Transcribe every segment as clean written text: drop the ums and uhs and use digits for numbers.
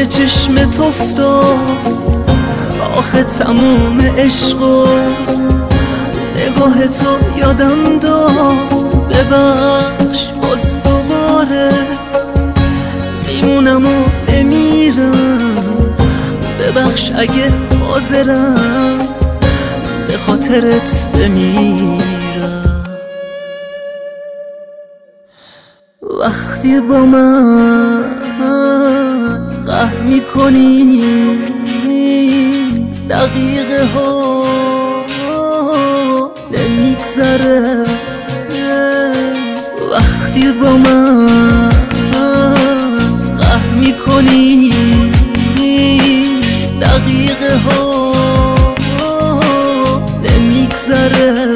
به چشمت افتاد آخه تموم عشق و نگاه تو یادم داد. ببخش باز دوباره میمونم و نمیرم، ببخش اگه حاضرم به خاطرت بمیرم. وقتی با من قهر میکنی دقیقه ها نمیگذره، وقتی با من قهر میکنی دقیقه ها نمیگذره.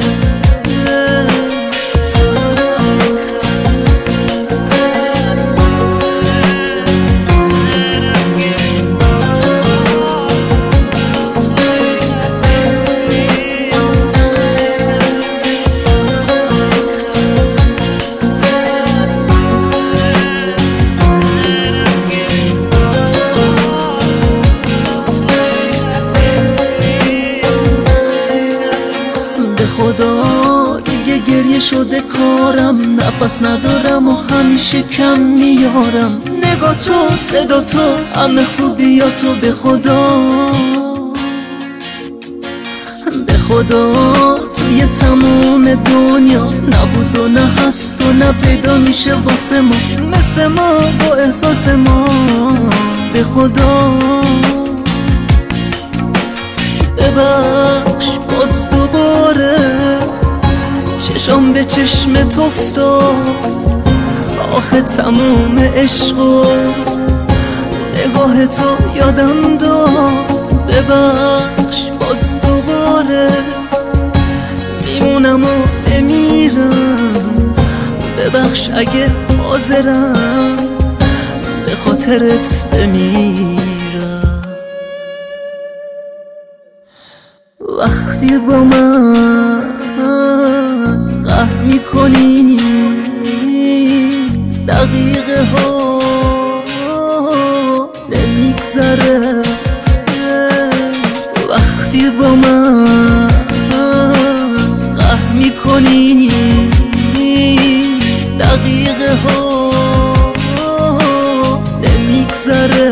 خدا دیگه گریه شده کارم، نفس ندارم و همیشه کم میارم. نگاه تو، صدا تو، همه خوبیاتو به خدا، به خدا توی تمام دنیا نبود و نه هست و نه پیدا میشه واسه ما مثل ما با احساس ما. به خدا ببخش باز دوباره چشم به چشمت افتاد آخه تموم عشق و نگاه تو یادم داد. ببخش باز دوباره میمونم و نمیرم، ببخش اگه حاضرم به خاطرت بمیرم. وقتی با من قهر میکنی دقیقه ها نمیگذره، وقتی با من قهر میکنی دقیقه ها نمیگذره.